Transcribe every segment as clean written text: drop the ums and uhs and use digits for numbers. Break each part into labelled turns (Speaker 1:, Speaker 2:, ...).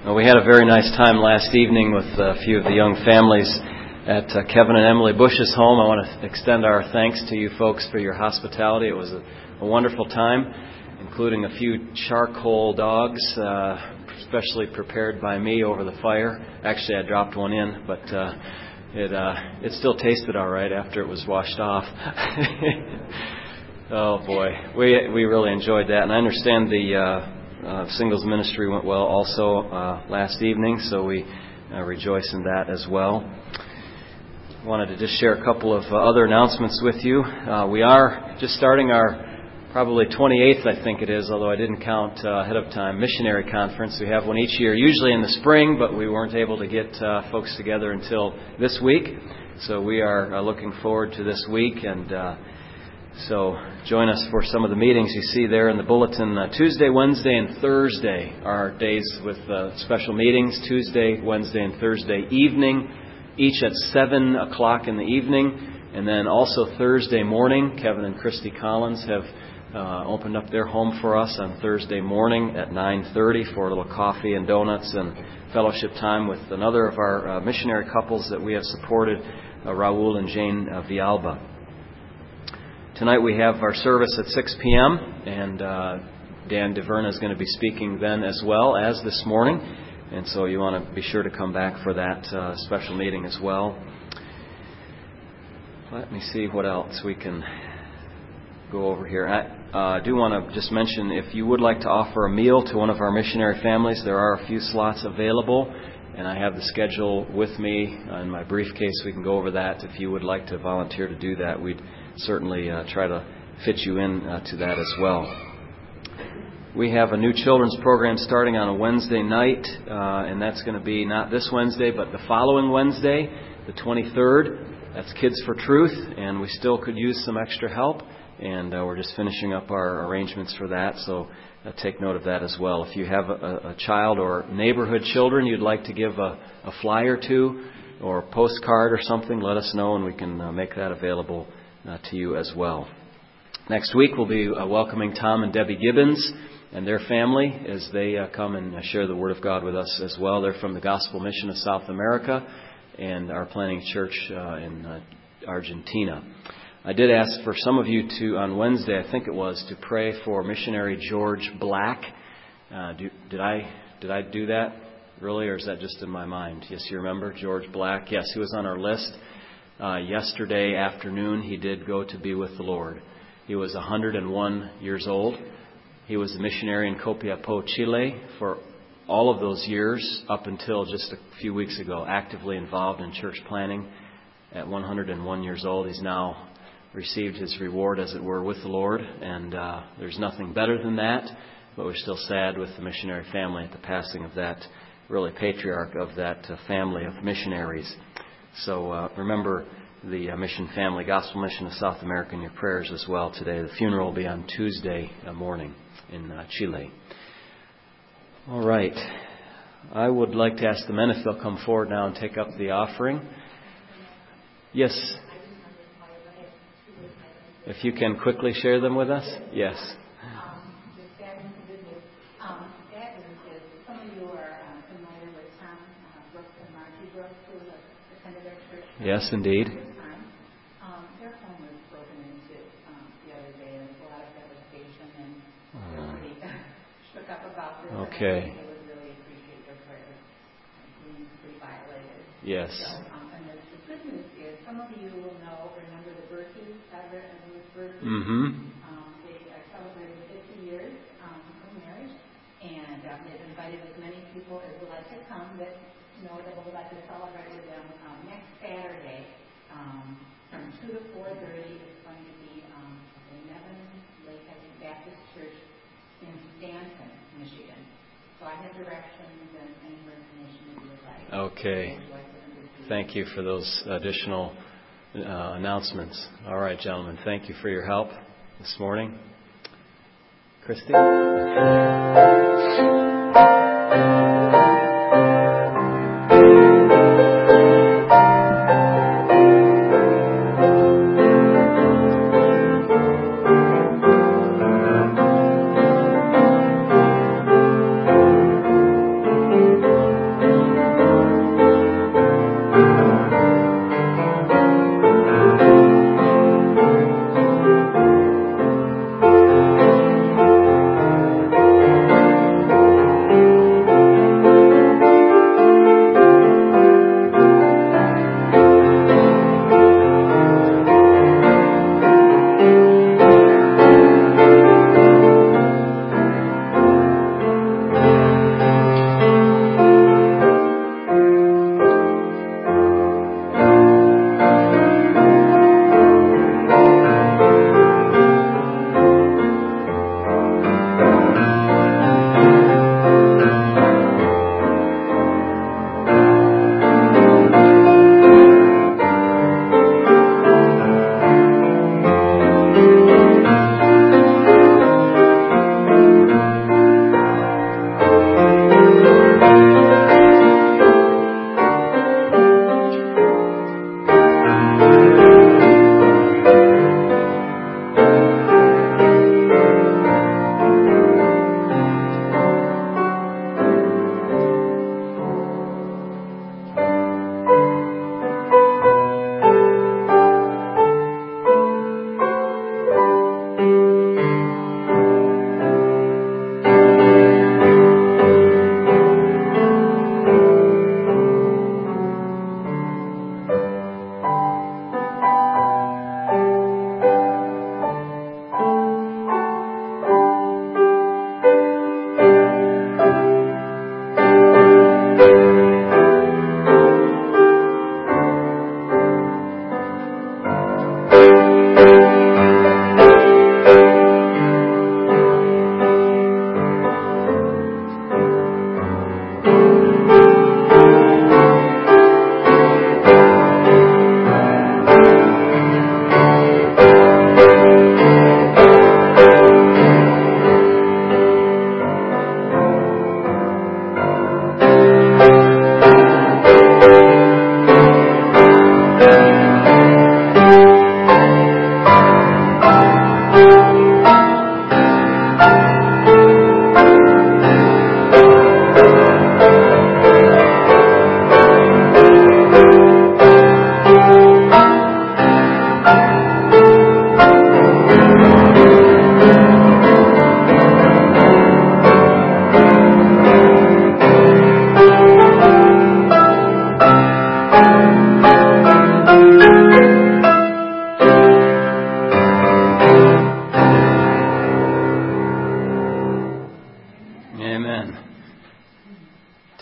Speaker 1: Well, we had a very nice time last evening with a few of the young families at Kevin and Emily Bush's home. I want to extend our thanks to you folks for your hospitality. It was a wonderful time, including a few charcoal dogs, especially prepared by me over the fire. Actually, I dropped one in, but it still tasted all right after it was washed off. Oh boy, we really enjoyed that, and I understand the singles ministry went well also last evening, so we rejoice in that as well. Wanted to just share a couple of other announcements with you. We are just starting our probably 28th, I think it is, although I didn't count ahead of time, missionary conference. We have one each year, usually in the spring, but we weren't able to get folks together until this week. So we are looking forward to this week, and so join us for some of the meetings you see there in the bulletin. Tuesday, Wednesday, and Thursday are days with special meetings. Tuesday, Wednesday, and Thursday evening, each at 7 o'clock in the evening. And then also Thursday morning, Kevin and Christy Collins have opened up their home for us on Thursday morning at 9:30 for a little coffee and donuts and fellowship time with another of our missionary couples that we have supported, Raul and Jane Vialba. Tonight we have our service at 6 p.m., and Dan DeVerna is going to be speaking then as well as this morning. And so you want to be sure to come back for that special meeting as well. Let me see what else we can go over here. I do want to just mention, if you would like to offer a meal to one of our missionary families, there are a few slots available, and I have the schedule with me in my briefcase. We can go over that. If you would like to volunteer to do that, we'd certainly try to fit you in to that as well. We have a new children's program starting on a Wednesday night, and that's going to be not this Wednesday, but the following Wednesday, the 23rd. That's Kids for Truth, and we still could use some extra help, and we're just finishing up our arrangements for that, so take note of that as well. If you have a child or neighborhood children you'd like to give a flyer to or a postcard or something, let us know, and we can make that available to you as well. Next week we'll be welcoming Tom and Debbie Gibbons and their family as they come and share the Word of God with us as well. They're from the Gospel Mission of South America and are planning a church in Argentina. I did ask for some of you to, on Wednesday, I think it was, to pray for missionary George Black. Did I do that really, or is that just in my mind? Yes, you remember George Black? Yes, he was on our list. Yesterday afternoon, he did go to be with the Lord. He was 101 years old. He was a missionary in Copiapó, Chile for all of those years up until just a few weeks ago, actively involved in church planning. At 101 years old, he's now received his reward, as it were, with the Lord, and there's nothing better than that, but we're still sad with the missionary family at the passing of that really patriarch of that family of missionaries. So remember the mission family, Gospel Mission of South America, in your prayers as well today. The funeral will be on Tuesday morning in Chile. All right. I would like to ask the men if they'll come forward now and take up the offering. Yes. If you can quickly share them with us. Yes. Yes, indeed.
Speaker 2: Their home was broken into the other day, and a lot of devastation, and everybody shook up about this.
Speaker 1: Okay.
Speaker 2: They would really appreciate their prayers. Being pretty violated.
Speaker 1: Yes.
Speaker 2: So, and the good news is, some of you will remember the Berkeys, Everett and Ruth Berkey.
Speaker 1: Mm-hmm.
Speaker 2: They are celebrating 50 years of marriage, and they've invited as many people as would like to come that would like to celebrate with them next Saturday from 2 to 4:30. It's going to be the Nevin Lake Baptist Church in Stanton, Michigan. So I have directions and any more information that you would like.
Speaker 1: Okay. Thank you for those additional announcements. All right, gentlemen. Thank you for your help this morning. Christy?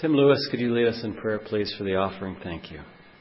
Speaker 1: Tim Lewis, could you lead us in prayer, please, for the offering? Thank you.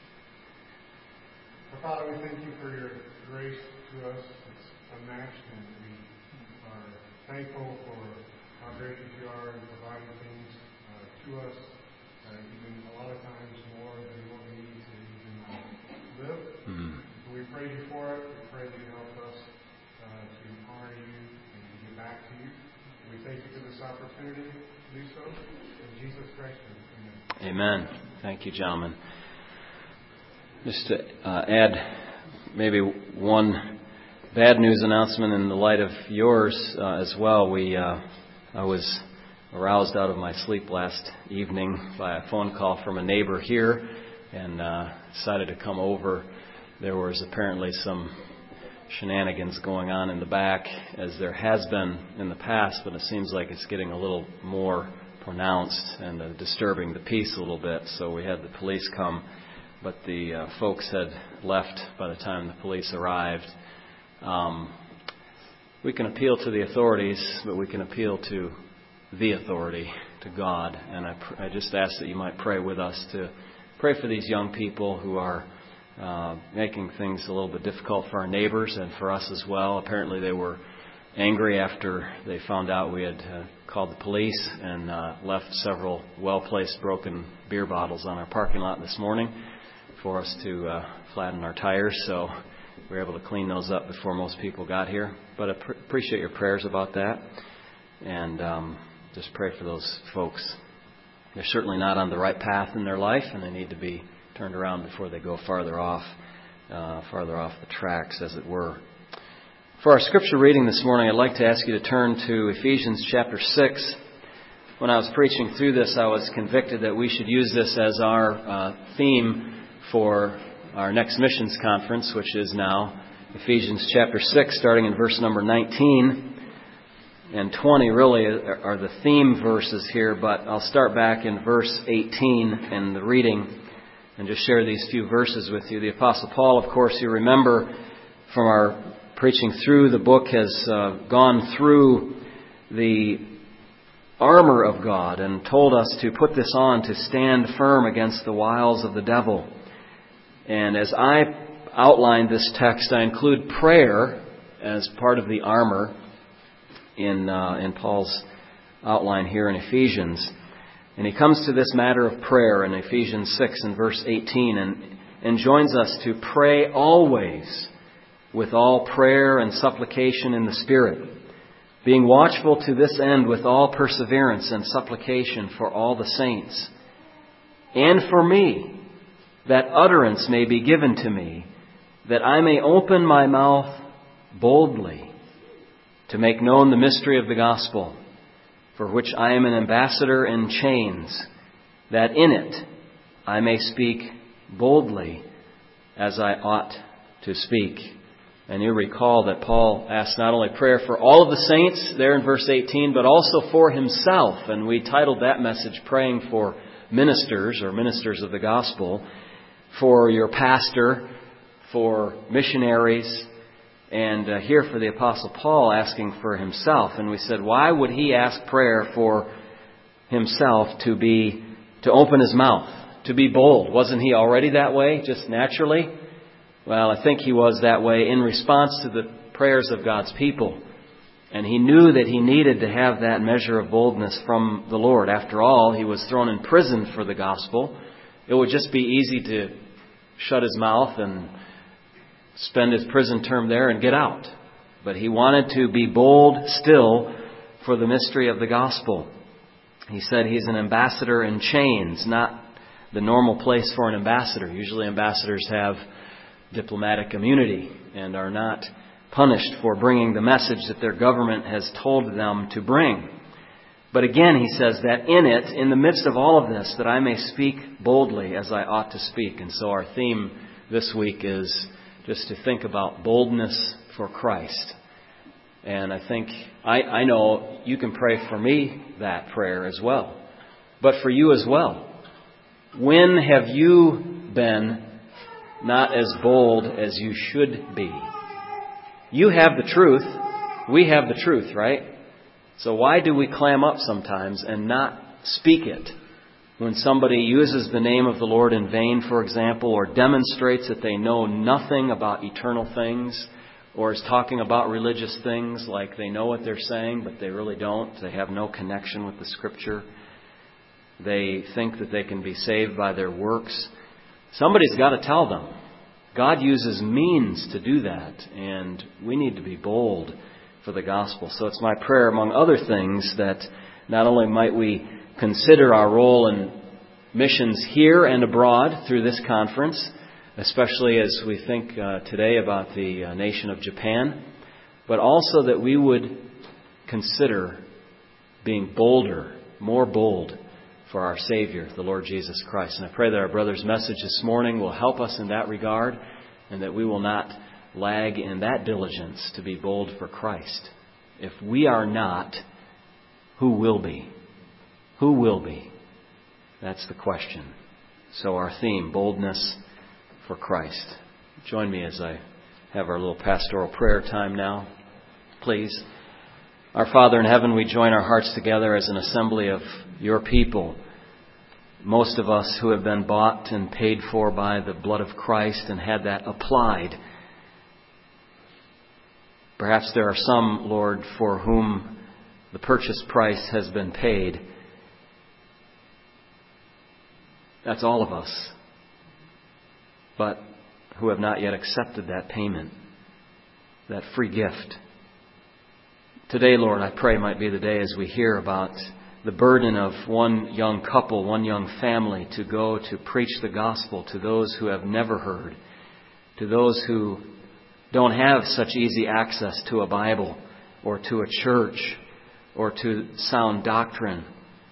Speaker 3: Father, we thank you for your grace to us. It's unmatched, and we are thankful for how gracious you are in providing things to us, even a lot of times more than what we need to even live. So we praise you for it. We pray that you help us to honor you and to give back to you. We thank you for this opportunity to do so. In Jesus Christ, amen.
Speaker 1: Amen. Thank you, gentlemen. Just to add maybe one bad news announcement in the light of yours as well. I was aroused out of my sleep last evening by a phone call from a neighbor here, and decided to come over. There was apparently some shenanigans going on in the back, as there has been in the past, but it seems like it's getting a little more pronounced and disturbing the peace a little bit. So we had the police come, but the folks had left by the time the police arrived. We can appeal to the authorities, but we can appeal to the authority, to God. And I just ask that you might pray with us to pray for these young people who are making things a little bit difficult for our neighbors and for us as well. Apparently they were angry after they found out we had called the police and left several well-placed broken beer bottles on our parking lot this morning for us to flatten our tires. So we were able to clean those up before most people got here. But I appreciate your prayers about that. And just pray for those folks. They're certainly not on the right path in their life, and they need to be turned around before they go farther off the tracks, as it were. For our scripture reading this morning, I'd like to ask you to turn to Ephesians chapter 6. When I was preaching through this, I was convicted that we should use this as our theme for our next missions conference, which is now Ephesians chapter 6, starting in verse number 19 and 20 really are the theme verses here, but I'll start back in verse 18 in the reading and just share these few verses with you. The Apostle Paul, of course, you remember from our preaching through the book, has gone through the armor of God and told us to put this on to stand firm against the wiles of the devil. And as I outline this text, I include prayer as part of the armor in Paul's outline here in Ephesians. And he comes to this matter of prayer in Ephesians 6 and verse 18 and joins us to pray always with all prayer and supplication in the Spirit, being watchful to this end with all perseverance and supplication for all the saints, and for me, that utterance may be given to me, that I may open my mouth boldly to make known the mystery of the gospel, for which I am an ambassador in chains, that in it I may speak boldly as I ought to speak. And you recall that Paul asked not only prayer for all of the saints there in verse 18, but also for himself. And we titled that message, Praying for Ministers, or Ministers of the Gospel, for your pastor, for missionaries, and here for the Apostle Paul asking for himself. And we said, why would he ask prayer for himself to open his mouth, to be bold? Wasn't he already that way, just naturally? Well, I think he was that way in response to the prayers of God's people. And he knew that he needed to have that measure of boldness from the Lord. After all, he was thrown in prison for the gospel. It would just be easy to shut his mouth and spend his prison term there and get out. But he wanted to be bold still for the mystery of the gospel. He said he's an ambassador in chains, not the normal place for an ambassador. Usually ambassadors have diplomatic immunity and are not punished for bringing the message that their government has told them to bring. But again, he says that in the midst of all of this, that I may speak boldly as I ought to speak. And so our theme this week is just to think about boldness for Christ. And I think, I know you can pray for me that prayer as well, but for you as well. When have you been not as bold as you should be? You have the truth. We have the truth, right? So why do we clam up sometimes and not speak it? When somebody uses the name of the Lord in vain, for example, or demonstrates that they know nothing about eternal things, or is talking about religious things like they know what they're saying, but they really don't. They have no connection with the Scripture. They think that they can be saved by their works. Somebody's got to tell them. God uses means to do that, and we need to be bold for the gospel. So it's my prayer, among other things, that not only might we consider our role in missions here and abroad through this conference, especially as we think today about the nation of Japan, but also that we would consider being bolder, more bold for our Savior, the Lord Jesus Christ. And I pray that our brother's message this morning will help us in that regard, and that we will not lag in that diligence to be bold for Christ. If we are not, who will be? Who will be? That's the question. So our theme, boldness for Christ. Join me as I have our little pastoral prayer time now, please. Our Father in heaven, we join our hearts together as an assembly of your people. Most of us who have been bought and paid for by the blood of Christ and had that applied. Perhaps there are some, Lord, for whom the purchase price has been paid. That's all of us. But who have not yet accepted that payment, that free gift. Today, Lord, I pray might be the day as we hear about the burden of one young couple, one young family to go to preach the gospel to those who have never heard, to those who don't have such easy access to a Bible or to a church or to sound doctrine.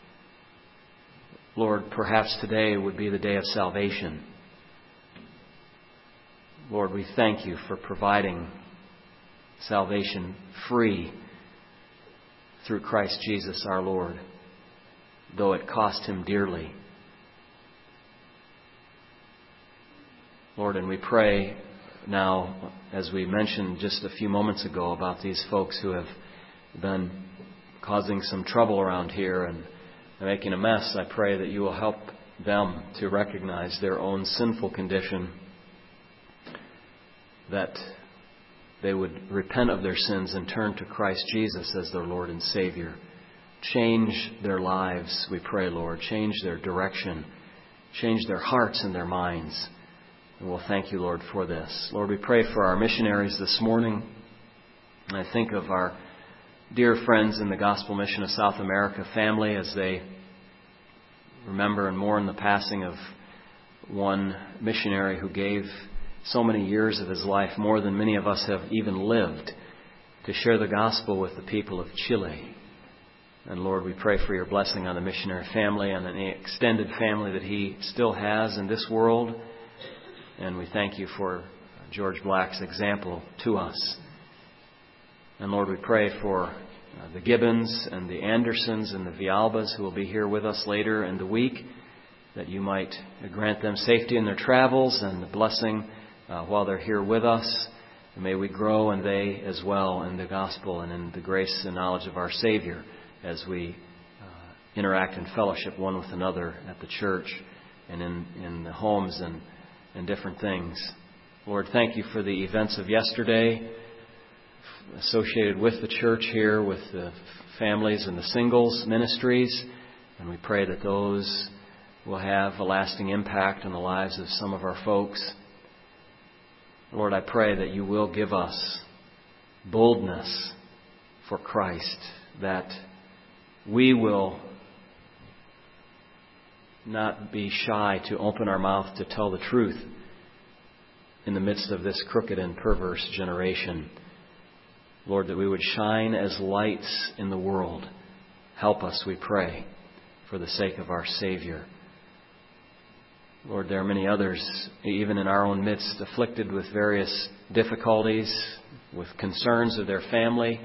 Speaker 1: Lord, perhaps today would be the day of salvation. Lord, we thank you for providing salvation free through Christ Jesus our Lord, though it cost him dearly. Lord, and we pray now, as we mentioned just a few moments ago, about these folks who have been causing some trouble around here and making a mess. I pray that you will help them to recognize their own sinful condition, that they would repent of their sins and turn to Christ Jesus as their Lord and Savior. Change their lives, we pray, Lord. Change their direction. Change their hearts and their minds. And we'll thank you, Lord, for this. Lord, we pray for our missionaries this morning. I think of our dear friends in the Gospel Mission of South America family as they remember and mourn the passing of one missionary who gave so many years of his life, more than many of us have even lived, to share the gospel with the people of Chile. And Lord, we pray for your blessing on the missionary family and the extended family that he still has in this world. And we thank you for George Black's example to us. And Lord, we pray for the Gibbons and the Andersons and the Vialbas who will be here with us later in the week, that you might grant them safety in their travels and the blessing while they're here with us. And may we grow, and they as well, in the gospel and in the grace and knowledge of our Savior as we interact and fellowship one with another at the church and in the homes and different things. Lord, thank you for the events of yesterday associated with the church here, with the families and the singles ministries. And we pray that those will have a lasting impact on the lives of some of our folks. Lord, I pray that you will give us boldness for Christ, that we will not be shy to open our mouth to tell the truth in the midst of this crooked and perverse generation. Lord, that we would shine as lights in the world. Help us, we pray, for the sake of our Savior. Lord, there are many others, even in our own midst, afflicted with various difficulties, with concerns of their family,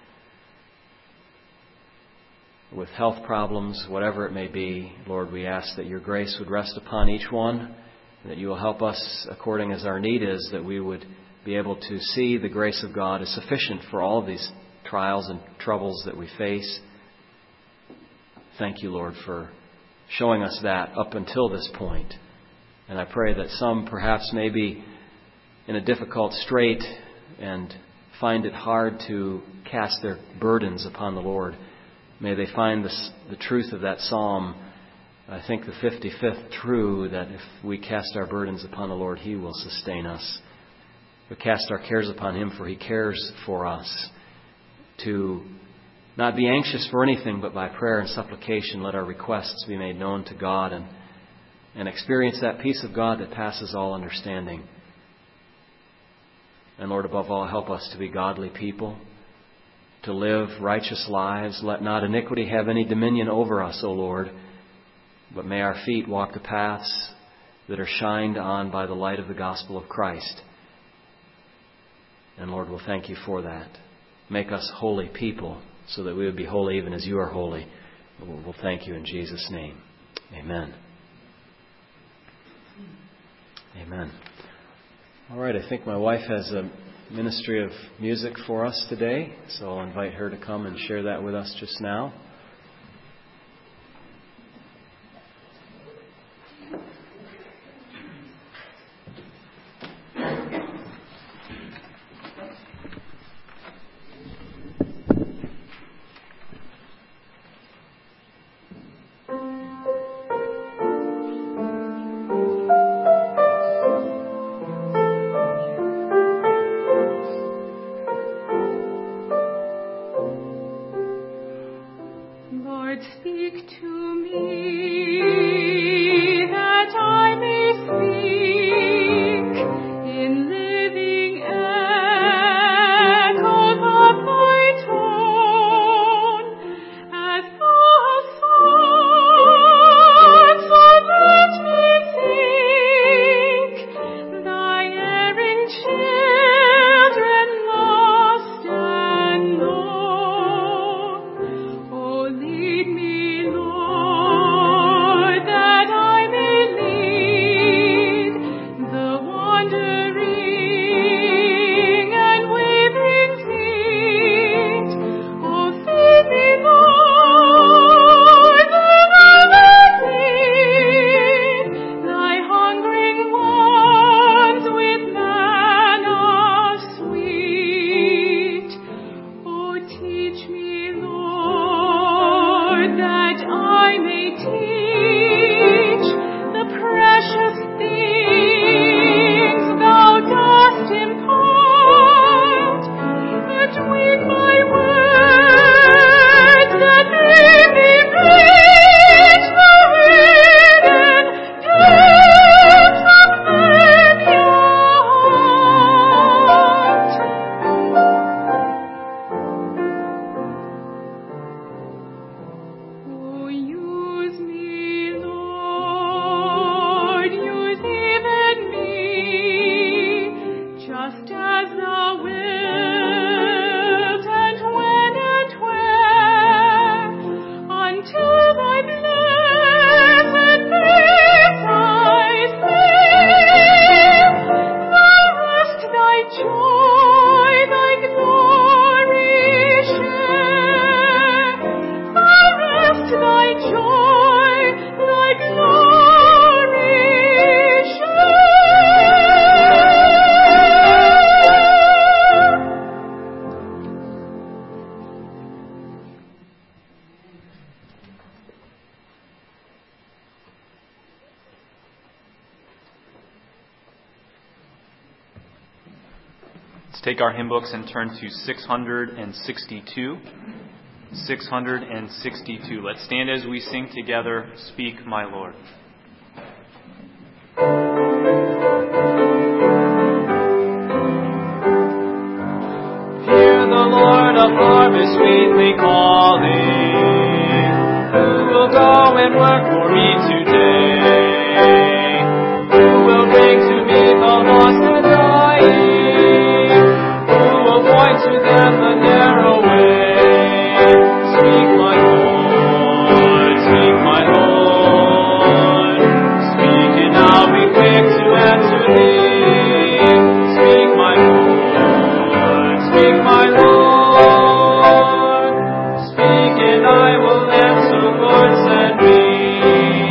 Speaker 1: with health problems, whatever it may be. Lord, we ask that your grace would rest upon each one, and that you will help us according as our need is, that we would be able to see the grace of God is sufficient for all of these trials and troubles that we face. Thank you, Lord, for showing us that up until this point. And I pray that some perhaps may be in a difficult strait and find it hard to cast their burdens upon the Lord. May they find the truth of that psalm, I think the 55th, true, that if we cast our burdens upon the Lord, He will sustain us. We cast our cares upon Him, for He cares for us. To not be anxious for anything, but by prayer and supplication, let our requests be made known to God and experience that peace of God that passes all understanding. And Lord, above all, help us to be godly people, to live righteous lives. Let not iniquity have any dominion over us, O Lord, but may our feet walk the paths that are shined on by the light of the gospel of Christ. And Lord, we'll thank You for that. Make us holy people so that we would be holy even as You are holy. We'll thank You in Jesus' name. Amen. Amen. All right, I think my wife has a ministry of music for us today, so I'll invite her to come and share that with us just now.
Speaker 4: Take our hymn books and turn to 662. 662. Let's stand as we sing together, Speak, My Lord.
Speaker 5: Hear the Lord of harvest sweetly calling. Who will go and work for me today? Who will bring to me the lost and dying? Point to them the narrow way. Speak, my Lord, speak, my Lord. Speak, and I'll be quick to answer thee. Speak, my Lord, speak, my Lord. Speak, and I will answer, Lord, send me.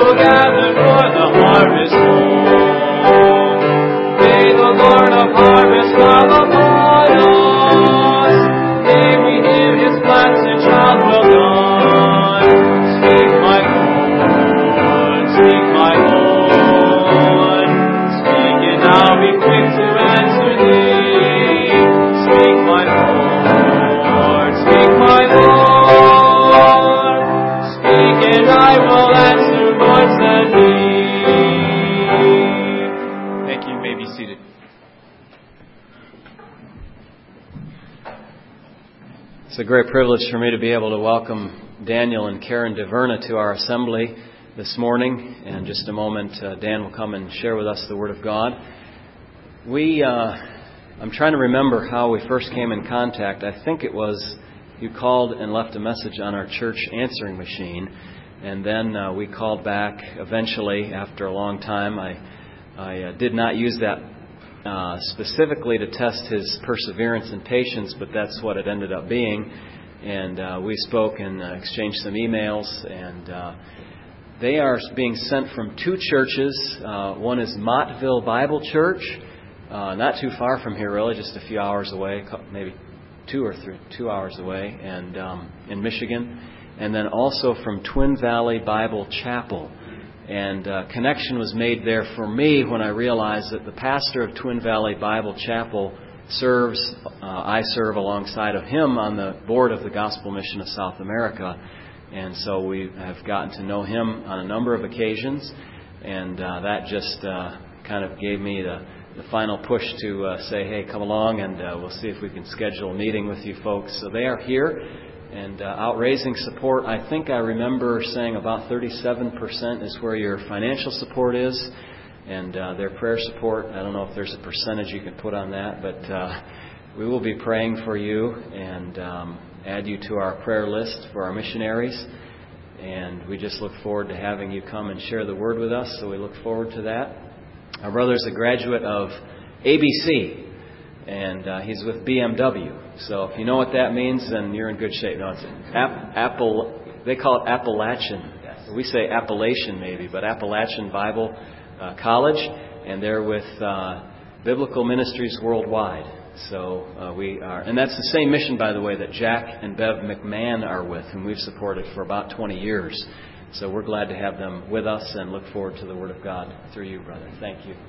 Speaker 5: will gather for the harvest home. May the Lord of harvest smile upon us. May we hear His blessed child well done. Speak, my Lord, speak, my Lord. Speak, and I'll be quick to answer thee. Speak, my Lord, speak, my Lord. Speak, and I will answer, Lord, said He.
Speaker 4: Thank you. You may be seated.
Speaker 1: It's a great privilege for me to be able to welcome Daniel and Karen DeVerna to our assembly this morning. In just a moment, Dan will come and share with us the Word of God. I'm trying to remember how we first came in contact. I think it was you called and left a message on our church answering machine, and then we called back eventually after a long time. I did not use that specifically to test his perseverance and patience, but that's what it ended up being. And we spoke and exchanged some emails, and they are being sent from two churches. One is Mottville Bible Church, not too far from here really, just a few hours away, maybe 2 hours away, and in Michigan. And then also from Twin Valley Bible Chapel. And connection was made there for me when I realized that the pastor of Twin Valley Bible Chapel I serve alongside of him on the board of the Gospel Mission of South America. And so we have gotten to know him on a number of occasions. And that just kind of gave me the final push to say, hey, come along and we'll see if we can schedule a meeting with you folks. So they are here. And out raising support, I think I remember saying about 37% is where your financial support is. And their prayer support, I don't know if there's a percentage you can put on that, but we will be praying for you and add you to our prayer list for our missionaries. And we just look forward to having you come and share the Word with us, so we look forward to that. Our brother's a graduate of ABC. And he's with BMW. So if you know what that means, then you're in good shape. No, it's they call it Appalachian. Yes. We say Appalachian maybe, but Appalachian Bible College. And they're with Biblical Ministries Worldwide. So we are, and that's the same mission, by the way, that Jack and Bev McMahon are with, whom we've supported for about 20 years. So we're glad to have them with us and look forward to the Word of God through you, brother. Thank you.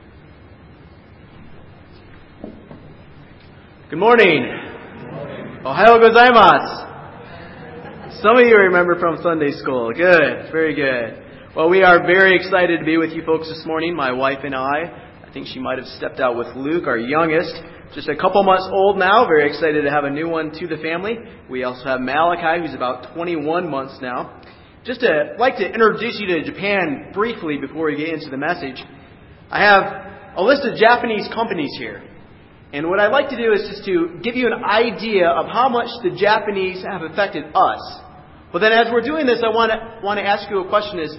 Speaker 6: Good morning. Ohayou gozaimasu. Some of you remember from Sunday school. Good. Very good. Well, we are very excited to be with you folks this morning. My wife and I think she might have stepped out with Luke, our youngest. Just a couple months old now. Very excited to have a new one to the family. We also have Malachi, who's about 21 months now. Just to like to introduce you to Japan briefly before we get into the message. I have a list of Japanese companies here. And what I'd like to do is just to give you an idea of how much the Japanese have affected us. But then as we're doing this, I want to ask you a question is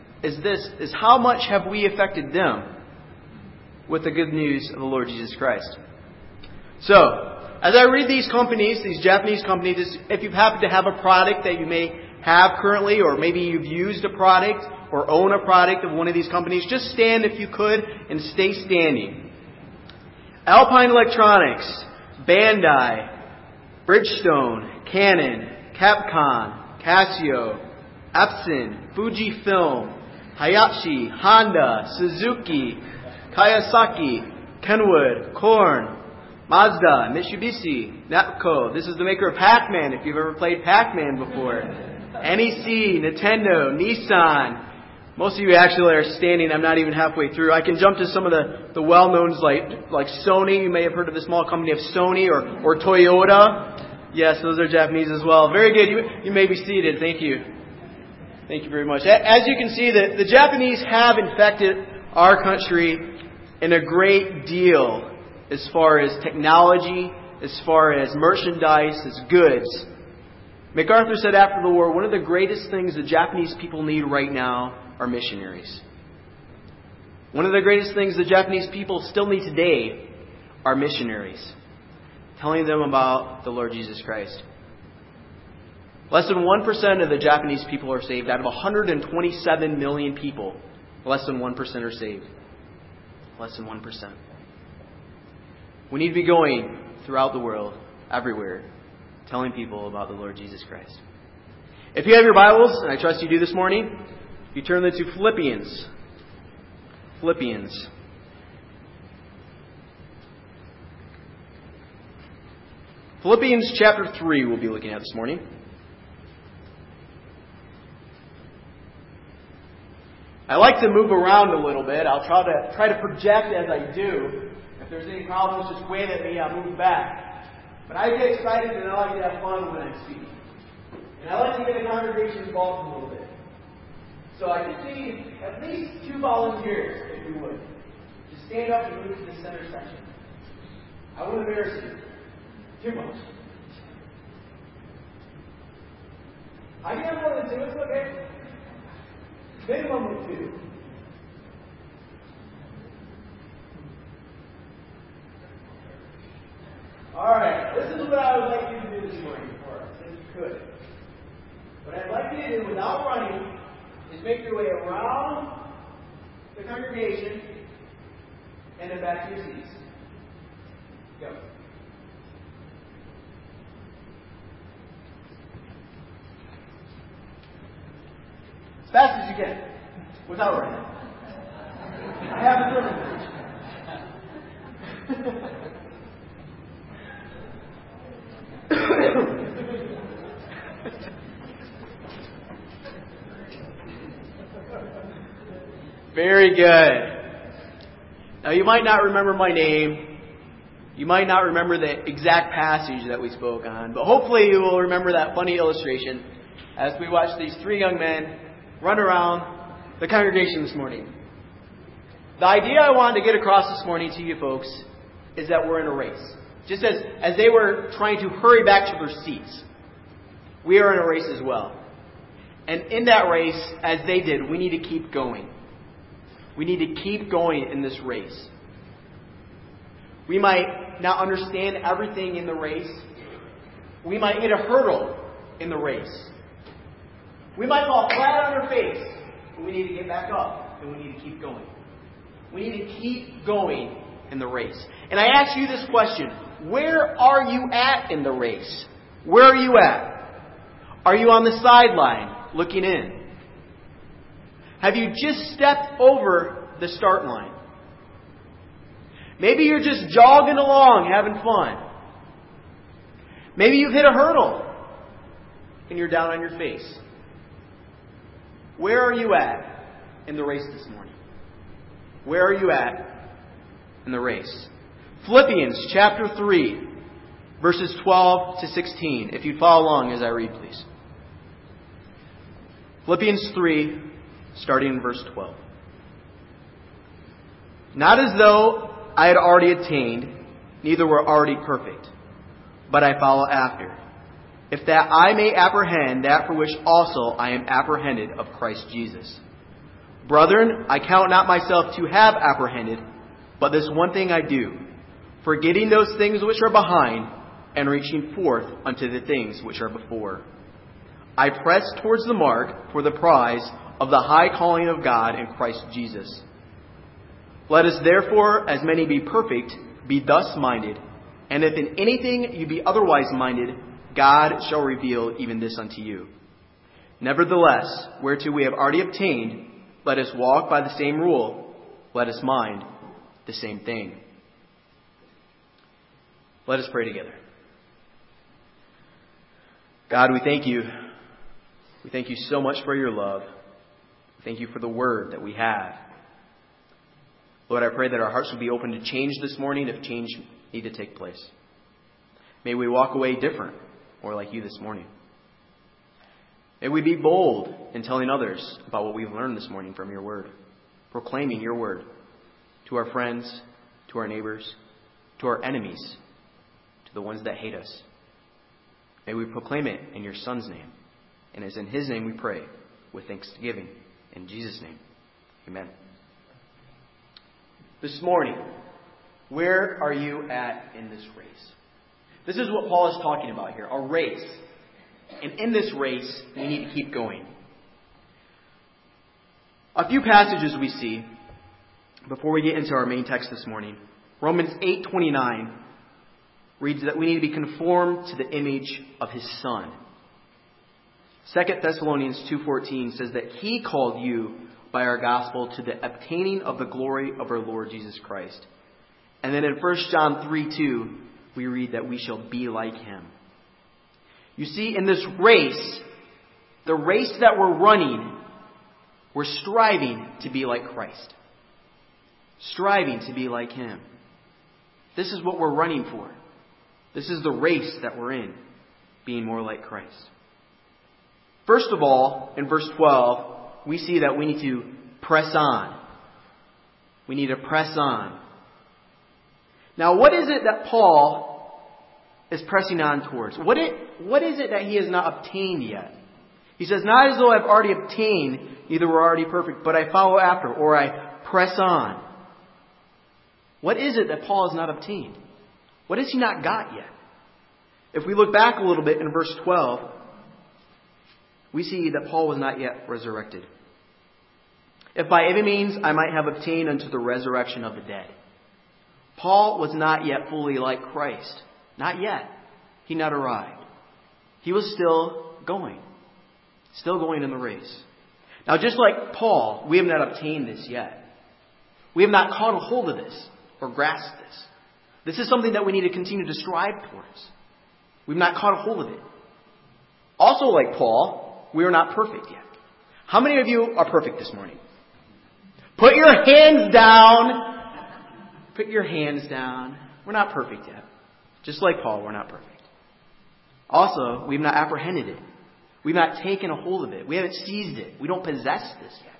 Speaker 6: how much have we affected them with the good news of the Lord Jesus Christ? So, as I read these companies, these Japanese companies, if you happen to have a product that you may have currently, or maybe you've used a product or own a product of one of these companies, just stand if you could and stay standing. Alpine Electronics, Bandai, Bridgestone, Canon, Capcom, Casio, Epson, Fujifilm, Hayashi, Honda, Suzuki, Kawasaki, Kenwood, Korn, Mazda, Mitsubishi, Nepco. This is the maker of Pac-Man, if you've ever played Pac-Man before. NEC, Nintendo, Nissan. Most of you actually are standing. I'm not even halfway through. I can jump to some of the well-knowns like Sony. You may have heard of the small company of Sony or Toyota. Yes, those are Japanese as well. Very good. You may be seated. Thank you. Thank you very much. As you can see, the Japanese have infected our country in a great deal as far as technology, as far as merchandise, as goods. MacArthur said after the war, one of the greatest things the Japanese people need right now are missionaries. One of the greatest things the Japanese people still need today are missionaries. Telling them about the Lord Jesus Christ. Less than 1% of the Japanese people are saved. Out of 127 million people, less than 1% are saved. Less than 1%. We need to be going throughout the world, everywhere, telling people about the Lord Jesus Christ. If you have your Bibles, and I trust you do this morning, you turn them to Philippians. Philippians. Philippians chapter 3 we'll be looking at this morning. I like to move around a little bit. I'll try to project as I do. If there's any problems, just wave at me. I'll move back. But I get excited and I like to have fun when I'm speaking. And I like to get the congregation involved a little bit. So I just need at least 2 volunteers, if you would. Just stand up and move to the center section. I won't embarrass you too much. I can have more than 2, it's okay. Minimum of 2. Alright, this is what I would like you to do this morning for us, if you could. What I'd like you to do without running is make your way around the congregation and then back to your seats. Go. As fast as you can, without running. I have a thermostat. Very good. Now you might not remember my name. You might not remember the exact passage that we spoke on, but hopefully you will remember that funny illustration as we watch these 3 young men run around the congregation this morning. The idea I wanted to get across this morning to you folks is that we're in a race. Just as they were trying to hurry back to their seats, we are in a race as well. And in that race, as they did, we need to keep going. We need to keep going in this race. We might not understand everything in the race. We might hit a hurdle in the race. We might fall flat on our face, but we need to get back up and we need to keep going. We need to keep going in the race. And I ask you this question: where are you at in the race? Where are you at? Are you on the sideline looking in? Have you just stepped over the start line? Maybe you're just jogging along, having fun. Maybe you've hit a hurdle and you're down on your face. Where are you at in the race this morning? Where are you at in the race? Philippians chapter 3, verses 12 to 16. If you'd follow along as I read, please. Philippians 3, starting in verse 12. Not as though I had already attained, neither were already perfect, but I follow after, if that I may apprehend that for which also I am apprehended of Christ Jesus. Brethren, I count not myself to have apprehended, but this one thing I do, forgetting those things which are behind, and reaching forth unto the things which are before. I press towards the mark for the prize of the high calling of God in Christ Jesus. Let us therefore, as many be perfect, be thus minded, and if in anything you be otherwise minded, God shall reveal even this unto you. Nevertheless, whereto we have already obtained, let us walk by the same rule, let us mind the same thing. Let us pray together. God, we thank you. We thank you so much for your love. Thank you for the word that we have. Lord, I pray that our hearts would be open to change this morning if change need to take place. May we walk away different, more like you this morning. May we be bold in telling others about what we've learned this morning from your word, proclaiming your word to our friends, to our neighbors, to our enemies, to the ones that hate us. May we proclaim it in your Son's name. And it's in his name we pray with thanksgiving. In Jesus' name, amen. This morning, where are you at in this race? This is what Paul is talking about here, a race. And in this race, we need to keep going. A few passages we see before we get into our main text this morning. Romans 8:29 reads that we need to be conformed to the image of His Son. 2 Thessalonians 2:14 says that He called you by our gospel to the obtaining of the glory of our Lord Jesus Christ. And then in 1 John 3:2 we read that we shall be like Him. You see, in this race, the race that we're running, we're striving to be like Christ. Striving to be like Him. This is what we're running for. This is the race that we're in, being more like Christ. First of all, in verse 12, we see that we need to press on. We need to press on. Now, what is it that Paul is pressing on towards? What is it that he has not obtained yet? He says, not as though I've already obtained, either we're already perfect, but I follow after, or I press on. What is it that Paul has not obtained? What has he not got yet? If we look back a little bit in verse 12, we see that Paul was not yet resurrected. If by any means I might have obtained unto the resurrection of the dead. Paul was not yet fully like Christ. Not yet. He not arrived. He was still going. Still going in the race. Now, just like Paul, we have not obtained this yet. We have not caught a hold of this or grasped this. This is something that we need to continue to strive towards. We've not caught a hold of it. Also, like Paul, we are not perfect yet. How many of you are perfect this morning? Put your hands down. Put your hands down. We're not perfect yet. Just like Paul, we're not perfect. Also, we've not apprehended it. We've not taken a hold of it. We haven't seized it. We don't possess this yet.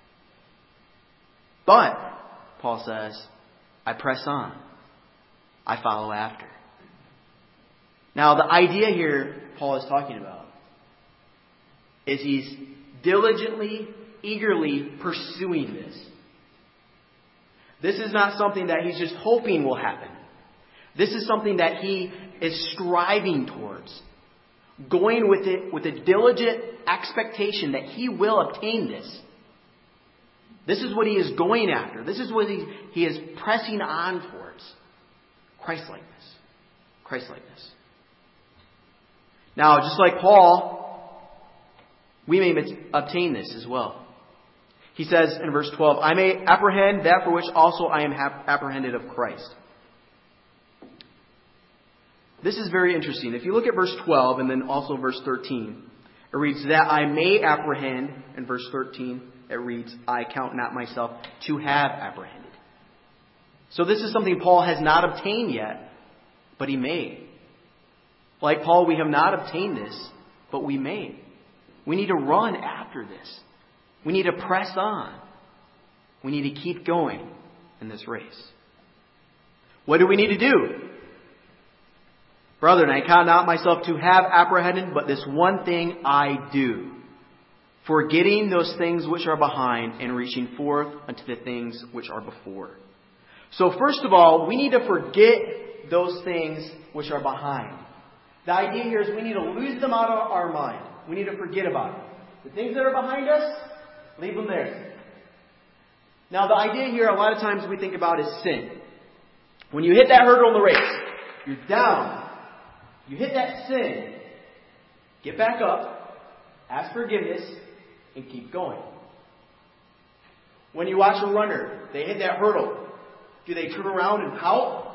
Speaker 6: But, Paul says, I press on. I follow after. Now, the idea here Paul is talking about is he's diligently, eagerly pursuing this. This is not something that he's just hoping will happen. This is something that he is striving towards. Going with it with a diligent expectation that he will obtain this. This is what he is going after. This is what he is pressing on towards. Christ-likeness. Christ-likeness. Now, just like Paul, we may obtain this as well. He says in verse 12, I may apprehend that for which also I am apprehended of Christ. This is very interesting. If you look at verse 12 and then also verse 13, it reads, that I may apprehend. In verse 13, it reads, I count not myself to have apprehended. So this is something Paul has not obtained yet, but he may. Like Paul, we have not obtained this, but we may. We need to run after this. We need to press on. We need to keep going in this race. What do we need to do? Brethren, I count not myself to have apprehended, but this one thing I do, forgetting those things which are behind and reaching forth unto the things which are before. So first of all, we need to forget those things which are behind. The idea here is we need to lose them out of our mind. We need to forget about them. The things that are behind us, leave them there. Now the idea here a lot of times we think about is sin. When you hit that hurdle in the race, you're down. You hit that sin, get back up, ask forgiveness, and keep going. When you watch a runner, they hit that hurdle. Do they turn around and pout?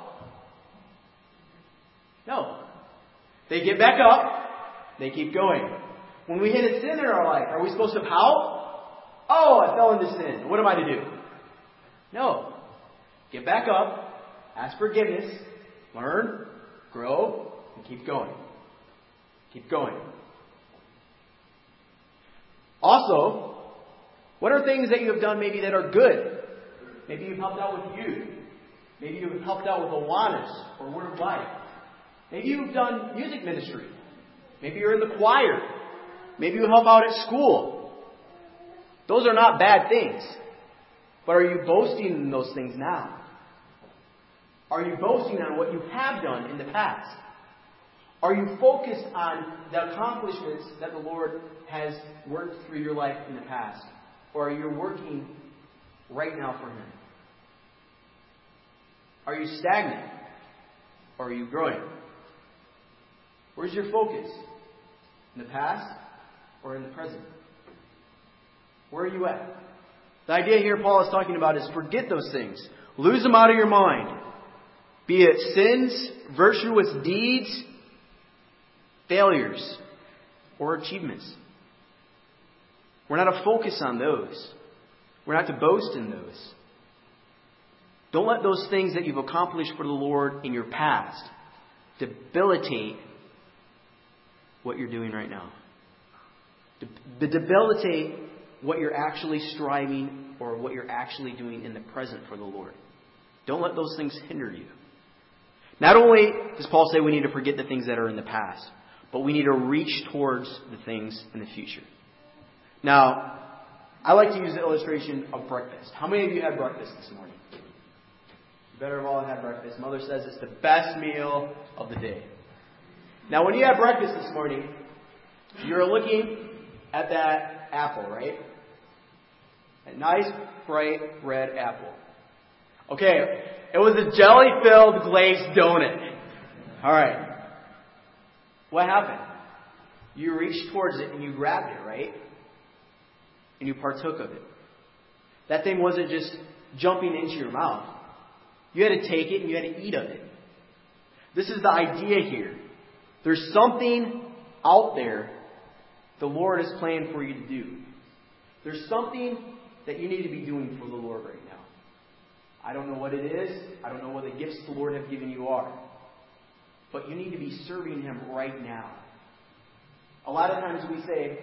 Speaker 6: No. They get back up, they keep going. When we hit a sin in our life, are we supposed to pout? Oh, I fell into sin. What am I to do? No. Get back up, ask forgiveness, learn, grow, and keep going. Keep going. Also, what are things that you have done maybe that are good? Maybe you've helped out with youth. Maybe you've helped out with Awanas or Word of Life. Maybe you've done music ministry. Maybe you're in the choir. Maybe you help out at school. Those are not bad things. But are you boasting in those things now? Are you boasting on what you have done in the past? Are you focused on the accomplishments that the Lord has worked through your life in the past? Or are you working right now for Him? Are you stagnant? Or are you growing? Where's your focus? In the past or in the present? Where are you at? The idea here Paul is talking about is forget those things. Lose them out of your mind. Be it sins, virtuous deeds, failures, or achievements. We're not to focus on those. We're not to boast in those. Don't let those things that you've accomplished for the Lord in your past debilitate what you're doing right now. Debilitate what you're actually striving or what you're actually doing in the present for the Lord. Don't let those things hinder you. Not only does Paul say we need to forget the things that are in the past, but we need to reach towards the things in the future. Now, I like to use the illustration of breakfast. How many of you had breakfast this morning? You better have all had breakfast. Mother says it's the best meal of the day. Now, when you had breakfast this morning, you're looking at that apple, right? A nice, bright, red apple. Okay, it was a jelly-filled glazed donut. All right. What happened? You reached towards it and you grabbed it, right? And you partook of it. That thing wasn't just jumping into your mouth. You had to take it and you had to eat of it. This is the idea here. There's something out there the Lord has planned for you to do. There's something that you need to be doing for the Lord right now. I don't know what it is. I don't know what the gifts the Lord has given you are. But you need to be serving Him right now. A lot of times we say,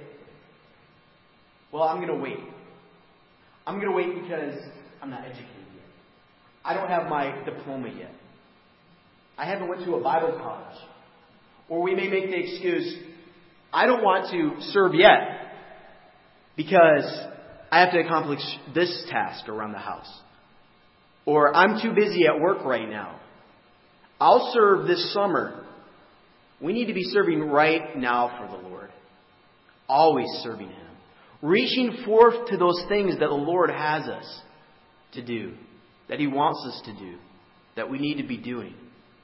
Speaker 6: well, I'm going to wait. I'm going to wait because I'm not educated yet. I don't have my diploma yet. I haven't went to a Bible college. Or we may make the excuse, I don't want to serve yet because I have to accomplish this task around the house. Or I'm too busy at work right now. I'll serve this summer. We need to be serving right now for the Lord. Always serving Him. Reaching forth to those things that the Lord has us to do. That He wants us to do. That we need to be doing.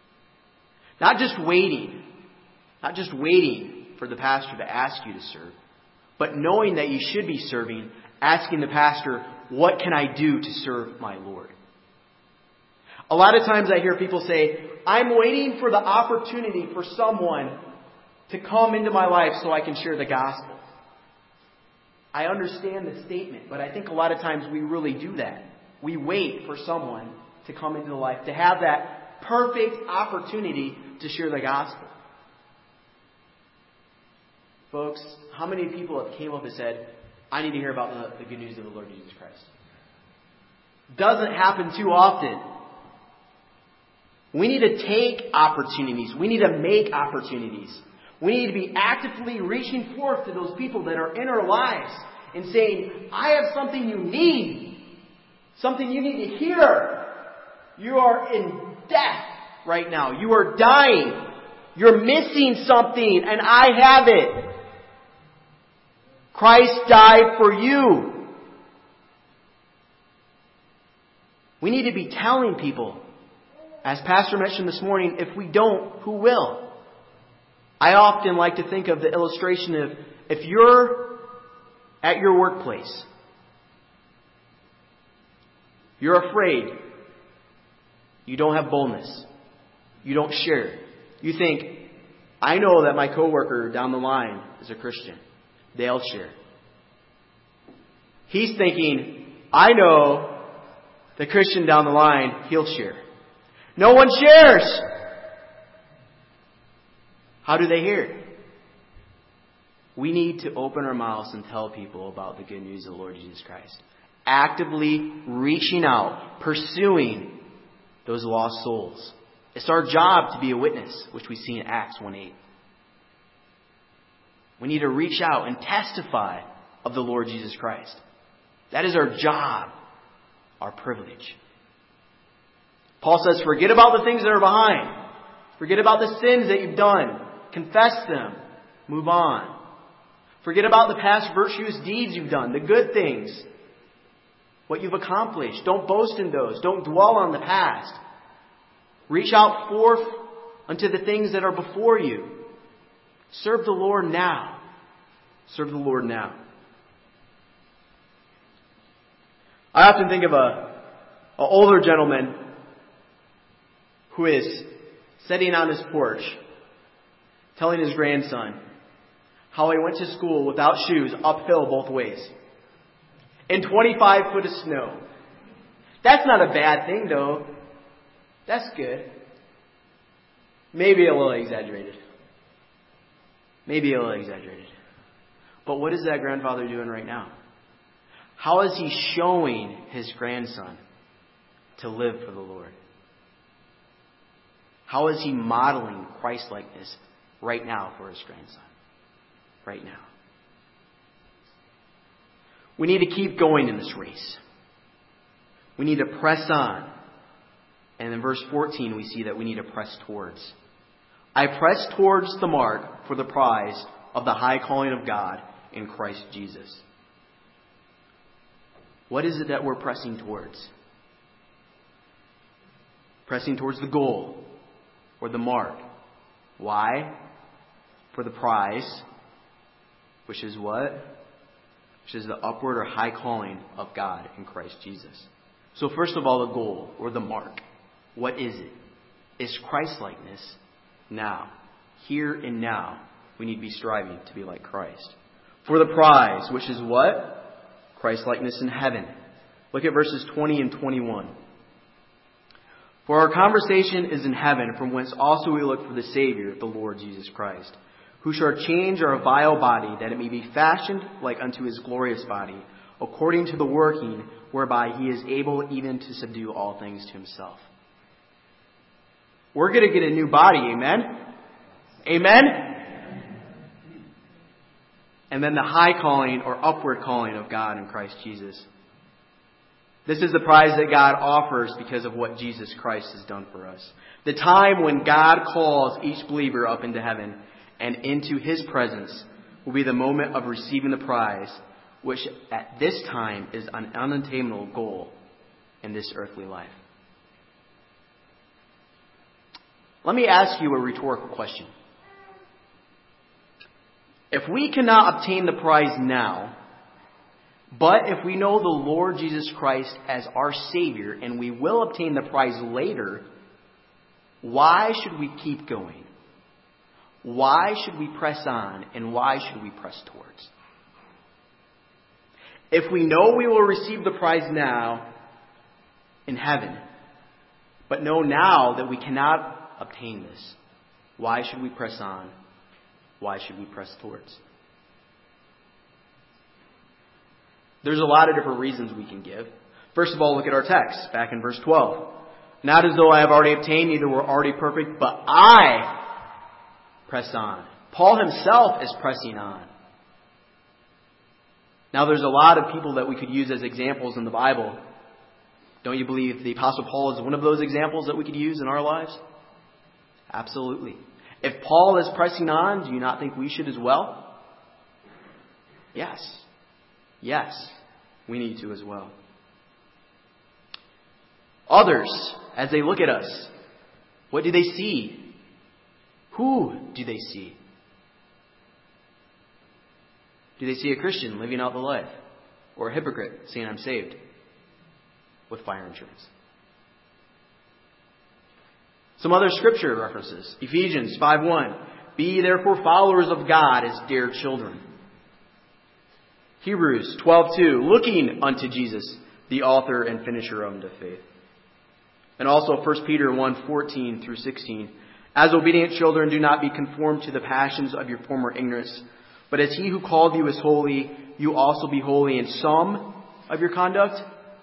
Speaker 6: Not just waiting. Not just waiting for the pastor to ask you to serve. But knowing that you should be serving. Asking the pastor, what can I do to serve my Lord? A lot of times I hear people say, I'm waiting for the opportunity for someone to come into my life so I can share the gospel. I understand the statement, but I think a lot of times we really do that. We wait for someone to come into the life, to have that perfect opportunity to share the gospel. Folks, how many people have came up and said, I need to hear about the good news of the Lord Jesus Christ? Doesn't happen too often. We need to take opportunities. We need to make opportunities. We need to be actively reaching forth to those people that are in our lives and saying, I have something you need. Something you need to hear. You are in death right now. You are dying. You're missing something, and I have it. Christ died for you. We need to be telling people. As Pastor mentioned this morning, if we don't, who will? I often like to think of the illustration of if you're at your workplace, you're afraid, you don't have boldness, you don't share. You think, I know that my coworker down the line is a Christian. They'll share. He's thinking, I know the Christian down the line, he'll share. No one shares. How do they hear it? We need to open our mouths and tell people about the good news of the Lord Jesus Christ. Actively reaching out, pursuing those lost souls. It's our job to be a witness, which we see in Acts 1:8. We need to reach out and testify of the Lord Jesus Christ. That is our job, our privilege. Paul says, forget about the things that are behind. Forget about the sins that you've done. Confess them. Move on. Forget about the past virtuous deeds you've done, the good things, what you've accomplished. Don't boast in those. Don't dwell on the past. Reach out forth unto the things that are before you. Serve the Lord now. Serve the Lord now. I often think of an older gentleman who is sitting on his porch telling his grandson how he went to school without shoes, uphill both ways, in 25 foot of snow. That's not a bad thing, though. That's good. Maybe a little exaggerated. Maybe a little exaggerated. But what is that grandfather doing right now? How is he showing his grandson to live for the Lord? How is he modeling Christ-likeness right now for his grandson? Right now. We need to keep going in this race. We need to press on. And in verse 14 we see that we need to press towards. I press towards the mark for the prize of the high calling of God in Christ Jesus. What is it that we're pressing towards? Pressing towards the goal or the mark. Why? For the prize, which is what? Which is the upward or high calling of God in Christ Jesus. So first of all, the goal or the mark. What is it? It's Christ-likeness now. Here and now, we need to be striving to be like Christ. For the prize, which is what? Christ-likeness in heaven. Look at verses 20 and 21. For our conversation is in heaven, from whence also we look for the Savior, the Lord Jesus Christ, who shall change our vile body, that it may be fashioned like unto his glorious body, according to the working whereby he is able even to subdue all things to himself. We're going to get a new body, amen? Amen? And then the high calling or upward calling of God in Christ Jesus. This is the prize that God offers because of what Jesus Christ has done for us. The time when God calls each believer up into heaven and into his presence will be the moment of receiving the prize, which at this time is an unattainable goal in this earthly life. Let me ask you a rhetorical question. If we cannot obtain the prize now, but if we know the Lord Jesus Christ as our Savior and we will obtain the prize later, why should we keep going? Why should we press on and why should we press towards? If we know we will receive the prize now in heaven, but know now that we cannot obtain this, why should we press on? Why should we press towards? There's a lot of different reasons we can give. First of all, look at our text, back in verse 12. Not as though I have already obtained, neither were already perfect, but I press on. Paul himself is pressing on. Now there's a lot of people that we could use as examples in the Bible. Don't you believe the Apostle Paul is one of those examples that we could use in our lives? Absolutely. If Paul is pressing on, do you not think we should as well? Yes. Yes, we need to as well. Others, as they look at us, what do they see? Who do they see? Do they see a Christian living out the life? Or a hypocrite saying, I'm saved, with fire insurance? Some other scripture references. Ephesians 5:1. Be ye therefore followers of God as dear children. Hebrews 12:2. Looking unto Jesus, the author and finisher of the faith. And also 1 Peter 1:14 through 16. As obedient children, do not be conformed to the passions of your former ignorance. But as he who called you is holy, you also be holy in some of your conduct?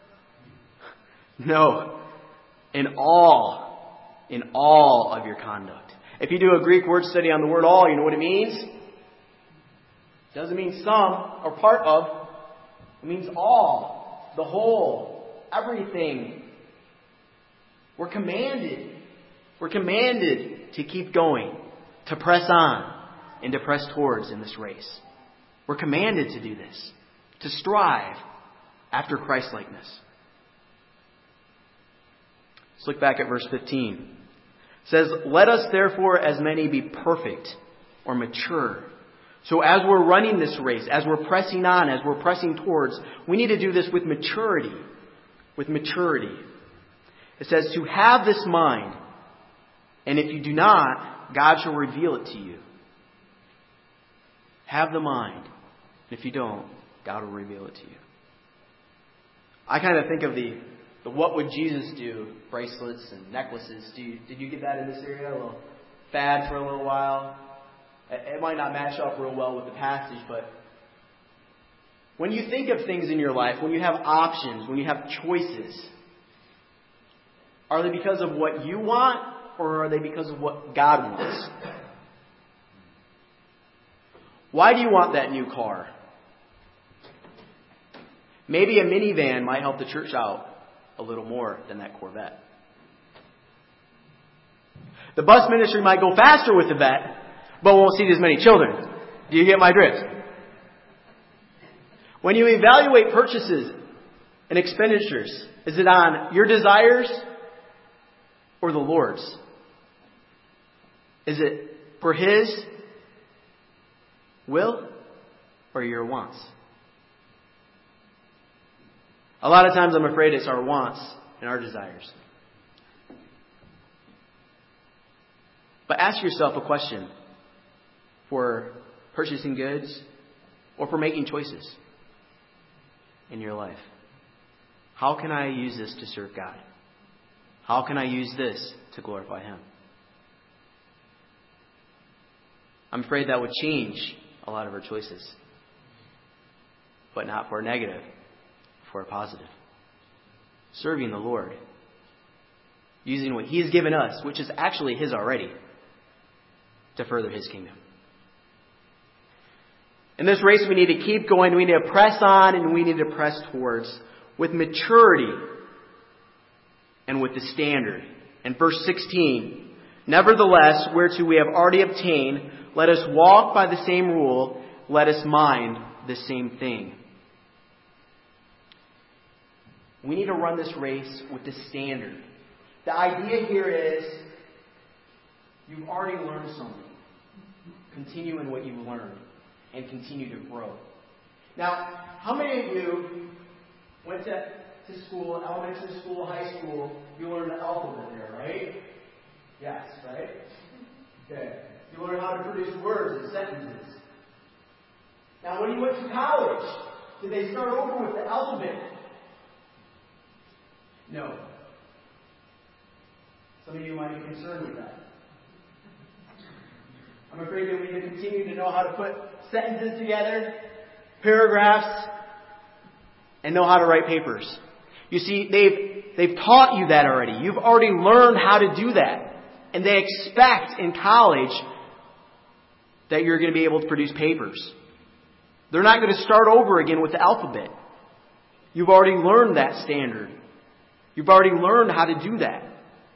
Speaker 6: No. In all of your conduct. If you do a Greek word study on the word all, you know what it means? It doesn't mean some or part of. It means all. The whole. Everything. We're commanded to keep going. to press on and to press towards in this race. We're commanded to do this, to strive after Christ-likeness. Let's look back at verse 15. It says, "Let us therefore as many be perfect," or mature. So as we're running this race, as we're pressing on, as we're pressing towards, we need to do this with maturity. With maturity. It says to have this mind, and if you do not, God shall reveal it to you. Have the mind. And if you don't, God will reveal it to you. I kind of think of the what would Jesus do bracelets and necklaces. Did you get that in this area? A little fad for a little while. It might not match up real well with the passage, but when you think of things in your life, when you have options, when you have choices, are they because of what you want, or are they because of what God wants? Why do you want that new car? Maybe a minivan might help the church out a little more than that Corvette. The bus ministry might go faster with the vet, but won't seat as many children. Do you get my drift? When you evaluate purchases and expenditures, is it on your desires or the Lord's? Is it for His will or your wants? A lot of times I'm afraid it's our wants and our desires. But ask yourself a question for purchasing goods or for making choices in your life. How can I use this to serve God? How can I use this to glorify Him? I'm afraid that would change a lot of our choices. But not for a negative, for a positive. Serving the Lord. Using what He's given us, which is actually His already, to further His kingdom. In this race, we need to keep going. We need to press on and we need to press towards with maturity and with the standard. In verse 16, "Nevertheless, whereto we have already obtained, let us walk by the same rule, let us mind the same thing." We need to run this race with the standard. The idea here is you've already learned something. Continue in what you've learned and continue to grow. Now, how many of you went to school, elementary school, high school, you learned the alphabet there, right? Yes, right? Okay. You learned how to produce words and sentences. Now, when you went to college, did they start over with the alphabet? No. Some of you might be concerned with that. I'm afraid that we need to continue to know how to put sentences together, paragraphs, and know how to write papers. You see, they've taught you that already. You've already learned how to do that. And they expect in college that you're going to be able to produce papers. They're not going to start over again with the alphabet. You've already learned that standard. You've already learned how to do that.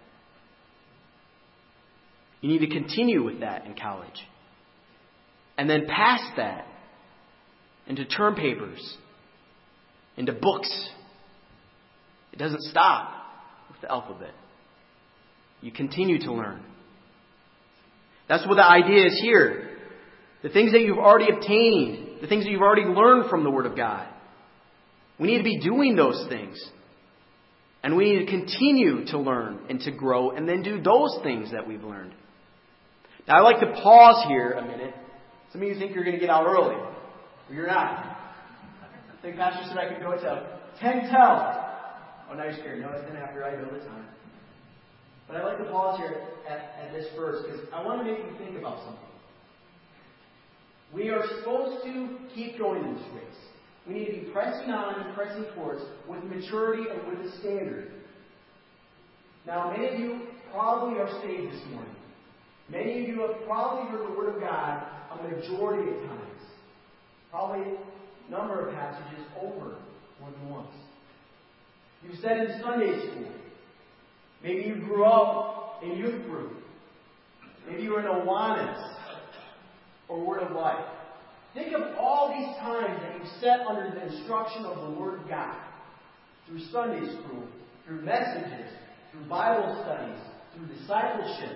Speaker 6: You need to continue with that in college. And then past that into term papers, into books. It doesn't stop with the alphabet. You continue to learn. That's what the idea is here. The things that you've already obtained, the things that you've already learned from the Word of God. We need to be doing those things. And we need to continue to learn and to grow and then do those things that we've learned. Now, I'd like to pause here a minute. Some of you think you're going to get out early. But you're not. I think Pastor said I could go to 10 till. Oh, now you're scared. No, it's 10 after I go this time. But I'd like to pause here at this verse because I want to make you think about something. We are supposed to keep going in this race. We need to be pressing on and pressing towards with maturity and with a standard. Now, many of you probably are saved this morning. Many of you have probably heard the Word of God a majority of times. Probably a number of passages over more than once. You've said in Sunday school. Maybe you grew up in youth group. Maybe you were in Awanas or Word of Life. Think of all these times that you've sat under the instruction of the Word of God. Through Sunday school, through messages, through Bible studies, through discipleship,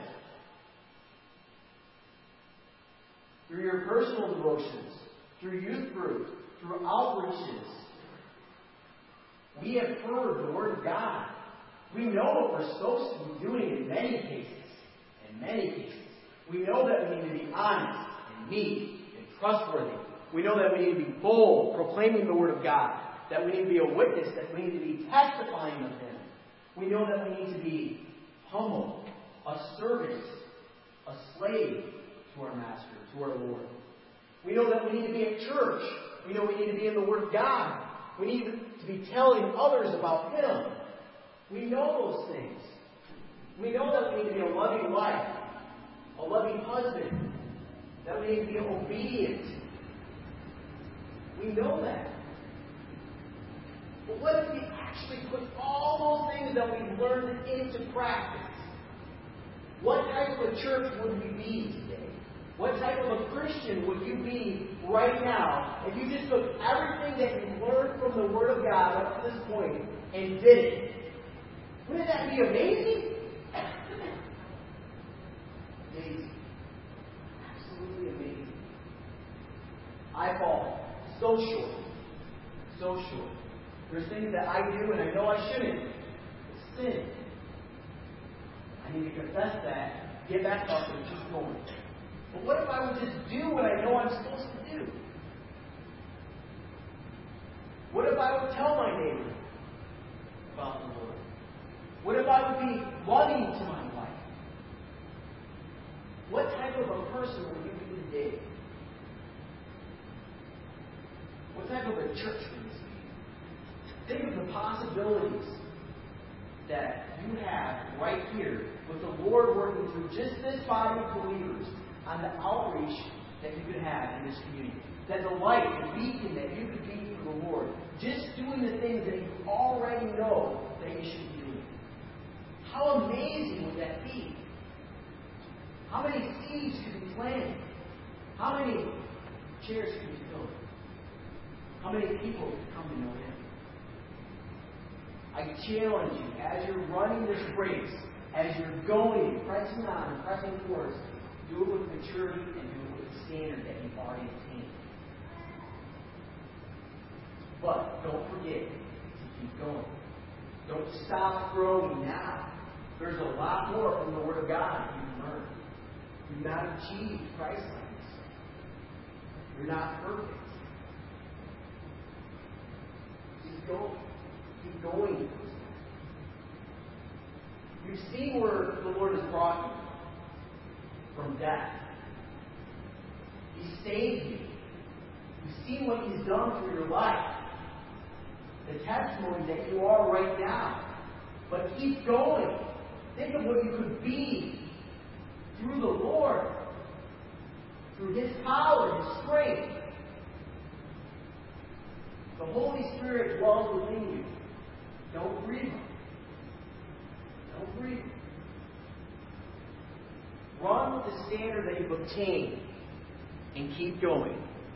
Speaker 6: through your personal devotions, through youth group, through outreaches. We have heard the Word of God. We know what we're supposed to be doing in many cases. In many cases. We know that we need to be honest and meek and trustworthy. We know that we need to be bold, proclaiming the Word of God. That we need to be a witness, that we need to be testifying of Him. We know that we need to be humble, a servant, a slave to our Master, to our Lord. We know that we need to be at church. We know we need to be in the Word of God. We need to be telling others about Him. We know those things. We know that we need to be a loving wife, a loving husband, that we need to be obedient. We know that. But what if we actually put all those things that we've learned into practice? What type of a church would we be today? What type of a Christian would you be right now if you just took everything that you've learned from the Word of God up to this point and did it? Wouldn't that be amazing? Amazing. Absolutely amazing. I fall so short. So short. There's things that I do and I know I shouldn't. It's sin. I need to confess that, get back up, and keep going. But what if I would just do what I know I'm supposed to do? What if I would tell my neighbor about the Lord? What if I would be loving to my wife? What type of a person would you be today? What type of a church would this be? Think of the possibilities that you have right here with the Lord working through just this body of believers on the outreach that you could have in this community. That the light, the beacon that you could be for the Lord. Just doing the things that you already know that you should be doing. How amazing would that be? How many seeds could be planted? How many chairs could be filled? How many people could come to know Him? I challenge you, as you're running this race, as you're going, pressing on and pressing towards, do it with maturity and do it with the standard that you've already attained. But don't forget to keep going. Don't stop growing now. There's a lot more from the Word of God you can learn. You've not achieved Christ-likeness. You're not perfect. Keep going. Keep going. You've seen where the Lord has brought you from death. He saved you. You've seen what He's done for your life. The testimony that you are right now. But keep going. Think of what you could be through the Lord. Through His power, His strength. The Holy Spirit dwells within you. Don't grieve Him. Don't grieve Him. Run with the standard that you've obtained and keep going.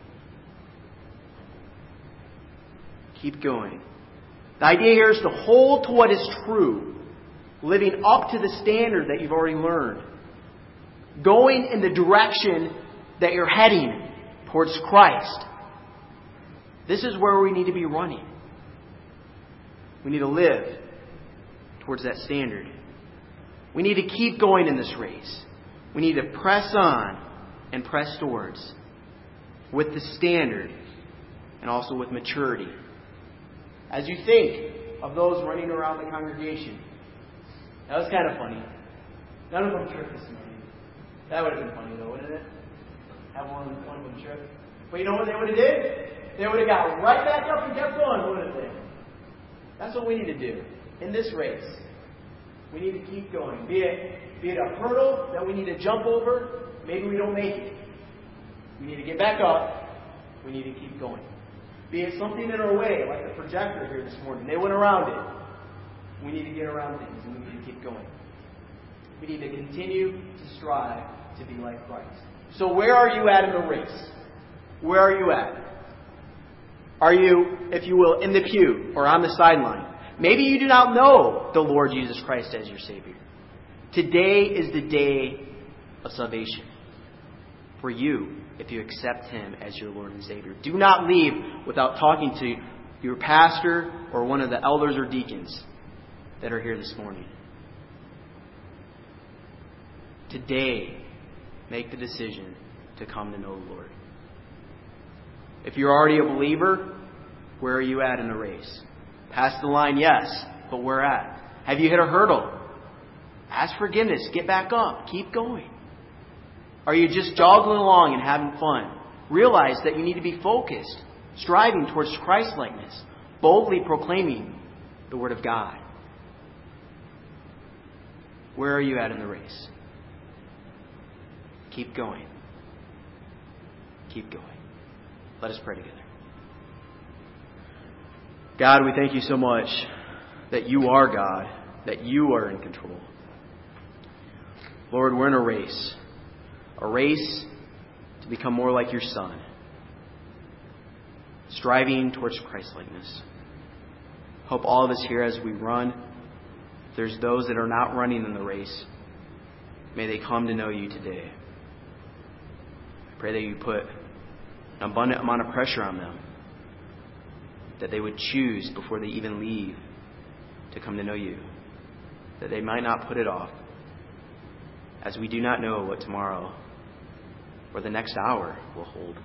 Speaker 6: Keep going. The idea here is to hold to what is true, living up to the standard that you've already learned, going in the direction that you're heading towards Christ. This is where we need to be running. We need to live towards that standard. We need to keep going in this race. We need to press on and press towards with the standard and also with maturity. As you think of those running around the congregation, that was kind of funny. None of them tripped this morning. That would have been funny though, wouldn't it? Have one of them trip. But you know what they would have did? They would have got right back up and kept going, wouldn't they? That's what we need to do in this race. We need to keep going. Be it a hurdle that we need to jump over, maybe we don't make it. We need to get back up. We need to keep going. Be it something in our way, like the projector here this morning. They went around it. We need to get around things and we need to keep going. We need to continue to strive to be like Christ. So where are you at in the race? Where are you at? Are you, if you will, in the pew or on the sideline? Maybe you do not know the Lord Jesus Christ as your Savior. Today is the day of salvation for you if you accept Him as your Lord and Savior. Do not leave without talking to your pastor or one of the elders or deacons that are here this morning. Today, make the decision to come to know the Lord. If you're already a believer, where are you at in the race? Past the line, yes, but where at? Have you hit a hurdle? Ask forgiveness. Get back up. Keep going. Are you just jogging along and having fun? Realize that you need to be focused, striving towards Christ-likeness, boldly proclaiming the Word of God. Where are you at in the race? Keep going. Keep going. Let us pray together. God, we thank you so much that you are God, that you are in control. Lord, we're in a race to become more like your Son, striving towards Christ-likeness. Help all of us here as we run. If there's those that are not running in the race, may they come to know you today. I pray that you put an abundant amount of pressure on them, that they would choose before they even leave to come to know you, that they might not put it off, as we do not know what tomorrow or the next hour will hold.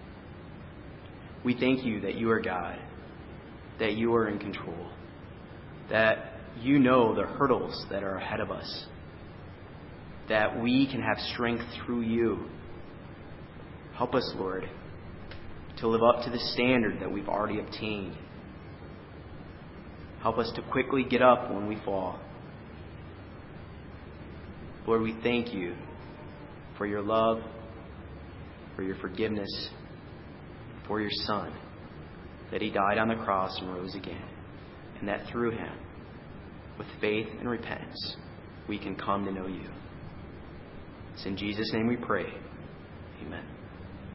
Speaker 6: We thank you that you are God, that you are in control, that you know the hurdles that are ahead of us, that we can have strength through you. Help us, Lord, to live up to the standard that we've already obtained. Help us to quickly get up when we fall. Lord, we thank you for your love, for your forgiveness, for your Son, that He died on the cross and rose again, and that through Him, with faith and repentance, we can come to know you. It's in Jesus' name we pray. Amen.